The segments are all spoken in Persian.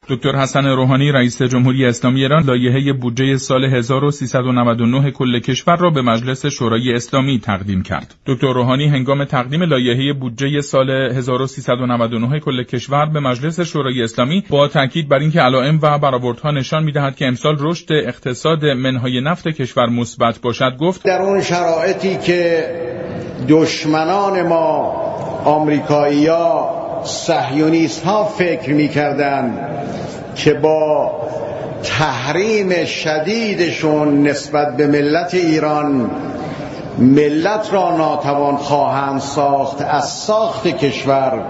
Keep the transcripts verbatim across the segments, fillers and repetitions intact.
دکتر حسن روحانی رئیس جمهوری اسلامی ایران لایحه بودجه سال هزار و سیصد و نود و نه کل کشور را به مجلس شورای اسلامی تقدیم کرد. دکتر روحانی هنگام تقدیم لایحه بودجه سال هزار و سیصد و نود و نه کل کشور به مجلس شورای اسلامی با تاکید بر اینکه علائم و برآوردها نشان می‌دهد که امسال رشد اقتصاد منهای نفت کشور مثبت باشد گفت: در اون شرایطی که دشمنان ما آمریکایی‌ها صهیونیست‌ها فکر می‌کردند که با تحریم شدیدشون نسبت به ملت ایران ملت را ناتوان خواهند ساخت، از ساخت کشور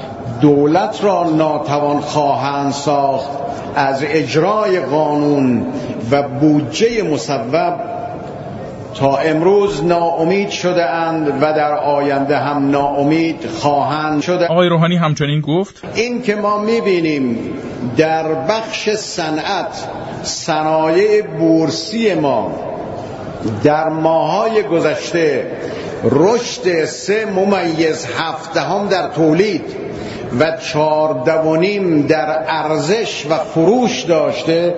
دولت را ناتوان خواهند ساخت، از اجرای قانون و بودجه مصوب تا امروز ناامید شده اند و در آینده هم ناامید خواهند شده. آقای روحانی همچنین گفت: این که ما می‌بینیم در بخش صنعت، صنایع بورسی ما در ماه‌های گذشته رشد سه ممیز هفدهم در تولید و چهارده و نیم در ارزش و فروش داشته،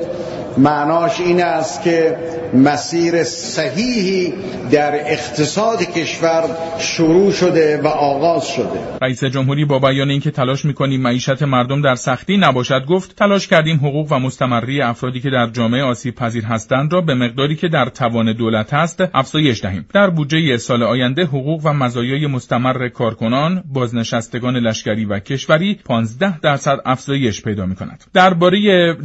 معناش این است که مسیر صحیحی در اقتصاد کشور شروع شده و آغاز شده. رئیس جمهوری با بیان اینکه تلاش می‌کنیم معیشت مردم در سختی نباشد گفت: تلاش کردیم حقوق و مستمری افرادی که در جامعه آسیب پذیر هستند را به مقداری که در توان دولت است افزایش دهیم. در بودجه سال آینده حقوق و مزایای مستمر کارکنان، بازنشستگان لشکری و کشوری پانزده درصد افزایش پیدا می‌کند. درباره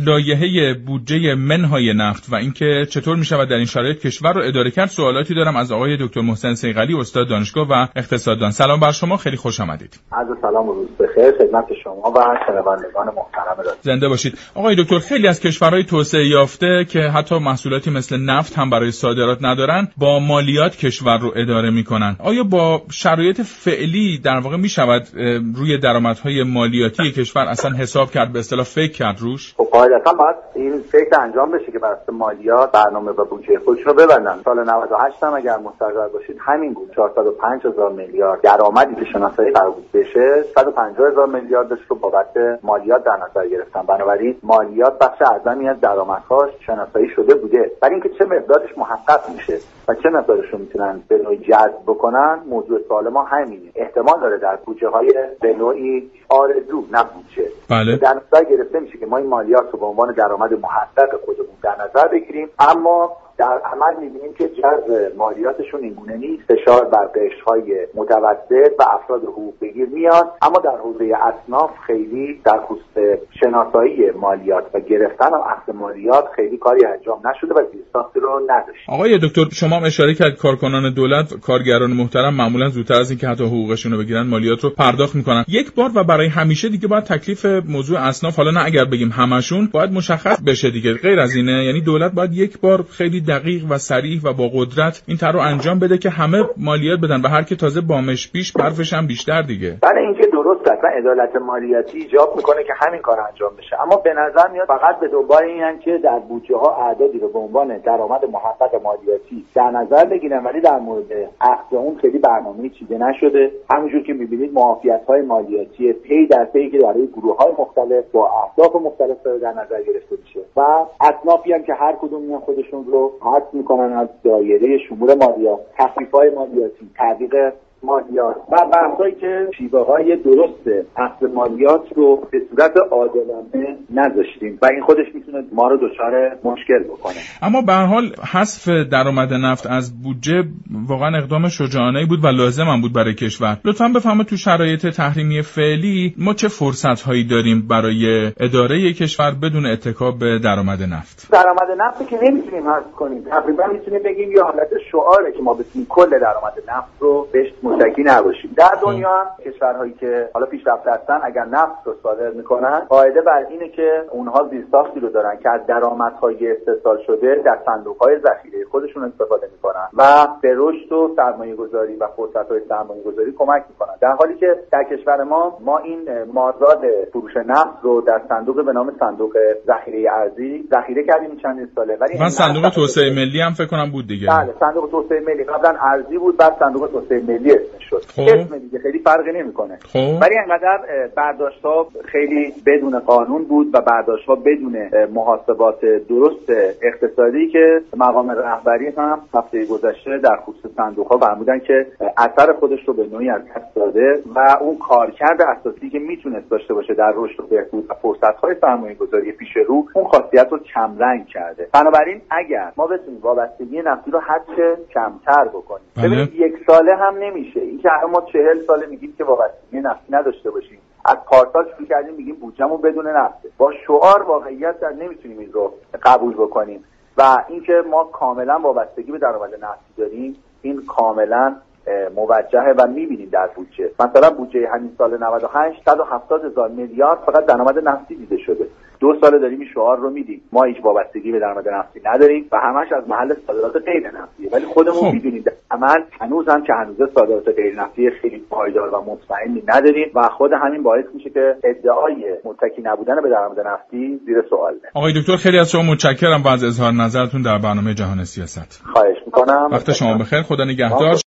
لایحه بودجه منهای نفت و اینکه چطور می‌شود در این شرایط کشور رو اداره کرد سوالاتی دارم از آقای دکتر محسن صیقلی، استاد دانشگاه و اقتصاددان. سلام بر شما، خیلی خوش آمدید. عرض سلام و روز بخیر خدمت شما و شنوندگان محترم رادیو. زنده باشید. آقای دکتر، خیلی از کشورهای توسعه یافته که حتی محصولاتی مثل نفت هم برای صادرات ندارن با مالیات کشور رو اداره میکنن. آیا با شرایط فعلی در واقع میشود روی درآمدهای مالیاتی کشور اصلا حساب کرد، به اصطلاح فکر کرد روش؟ خب قاعدتا باید این فکر انجام بشه که بر مالیات برنامه و بودجه خودش رو ببندن. سال نود و هشت هم اگر مستقر باشید همین بود. چهارصد و پنج هزار میلیارد درآمدی که شناسایی قرار بود بشه، صد و پنجاه هزار میلیاردش رو بابت مالیات در نظر گرفتن. بنابراین مالیات بخش اعظمی از درآمدهاش شناسایی شده بوده. ولی اینکه چه مقدارش محقق میشه و چه مقدارش رو میتونن به نوعی جذب بکنن، موضوع سوال ما همینه. احتمال داره در بودجه های به نوعی آرزو نبوده. بله. در نظر گرفته میشه که ما این مالیات رو به عنوان درآمد محقق خودمون در نظر بگیریم، اما در عمل می‌بینیم که جذب مالیاتشون اینگونه نیست. فشار بر قشرهای متوسط و افراد حقوق بگیر میاد، اما در حوزه اصناف خیلی در خصوص شناسایی مالیات و گرفتن و اخذ مالیات خیلی کاری انجام نشده و زیرساختی رو نداشت. آقای دکتر، شما هم اشاره کرد کارکنان دولت، کارگران محترم معمولا زودتر از اینکه حتی حقوقشون رو بگیرن مالیات رو پرداخت میکنن. یک بار و برای همیشه دیگه باید تکلیف موضوع اصناف، حالا نه اگر بگیم همشون، باید مشخص بشه دیگه. غیر از اینه، یعنی دولت باید یک بار خیلی دقیق و صریح و با قدرت این طرح رو انجام بده که همه مالیات بدن و هر کی تازه بامش بیش برفش هم بیشتر دیگه. بله این که درست است و عدالت مالیاتی ایجاب میکنه که همین کار انجام بشه، اما به نظر میاد فقط به دنبال اینن که در بودجه ها اعدادی رو به عنوان درآمد محقق مالیاتی در نظر بگیرن، ولی در مورد اخذ اون خیلی برنامه‌ای چیده نشده. همونجور که میبینید معافیت‌های مالیاتی پی در پی که برای گروه‌های مختلف با اهداف مختلف در نظر گرفته میشه و اصنافی هم که هر کدوم میان خودشون رو حذف میکنن از دایره شمول مالیات، تخفیف‌های مالیاتی، تعویق مالیات و بحثایی که شیوه‌های درست اخذ مالیات رو به صورت عادلانه نذاشتیم و این خودش میتونه ما رو دچار مشکل بکنه. اما به هر حال حذف درآمد نفت از بودجه واقعا اقدام شجاعانه‌ای بود و لازم هم بود برای کشور. لطفاً بفرمایید تو شرایط تحریمی فعلی ما چه فرصت‌هایی داریم برای اداره کشور بدون اتکا به درآمد نفت؟ درآمد نفت که نمیتونیم حذف کنیم. تقریبا میتونیم بگیم یه حالت شعاره که ما بتونیم کل درآمد نفت رو بهش متکی نباشیم. در دنیا هم کشورهایی که حالا پیشرفته هستن اگر نفت رو صادر میکنن، قاعده بر اینه که اونها زیرساختی رو دارن که از درآمدهای استحصال شده در صندوق‌های ذخیره خودشون استفاده میکنن و به رشد و سرمایه‌گذاری و فرصت‌های سرمایه‌گذاری کمک میکنن. در حالی که در کشور ما ما این مازاد فروش نفت رو در صندوق به نام صندوق ذخیره ارزی ذخیره کردیم چند ساله. ولی من صندوق توسعه ملی هم فکر کنم بود دیگه. بله، صندوق توسعه ملی قبلا ارزی بود، بعد صندوق توسعه ملی اسم شد. اسم دیگه خیلی فرقی نمیکنه. ولی انقدر برداشت‌ها خیلی بدون قانون بود و برداشت‌ها بدون محاسبات درست اقتصادی که مقام رهبری هم هفته گذشته در خصوص صندوق‌ها فرمودن که اثر خودش رو به نوعی از دست داده و اون کارکرد اساسی که میتونست داشته باشه در رشد و بهبود و فرصت‌های سرمایه‌گذاری پیش رو اون خاصیت رو کمرنگ کرده. بنابراین اگر ما بتونیم وابستگی نفتی رو حد کمتر بکنیم، ببینید یک ساله هم نمیشه. این که ما چهل ساله میگیم که وابستگی نفتی نداشته باشیم، از پارسال شروع کردیم میگیم بودجه‌مون بدون نفته، با شعار واقعیت در نمیتونیم این رو قبول بکنیم و اینکه ما کاملا وابستگی به درآمد نفتی داریم این کاملا موجهه و میبینیم در بودجه. مثلا بودجه همین سال نود و هشت صد و هفتاد هزار میلیارد فقط درآمد نفتی دیده شده. دو سال داریم این شعار رو میدیم ما هیچ وابستگی به درآمد نفتی نداریم و همش از محل صادرات غیر نفتیه، ولی خودمون میدونیم در عمل هنوز هم که هنوز صادرات غیر نفتی خیلی پایدار و مطمئنی نداریم و خود همین باعث میشه که ادعای متکی نبودن به درآمد نفتی زیر سوال بره. آقای دکتر خیلی از شما متشکرم از اظهار نظرتون در برنامه جهان سیاست. خواهش میکنم. وقت شما بخیر. خدا نگهدار.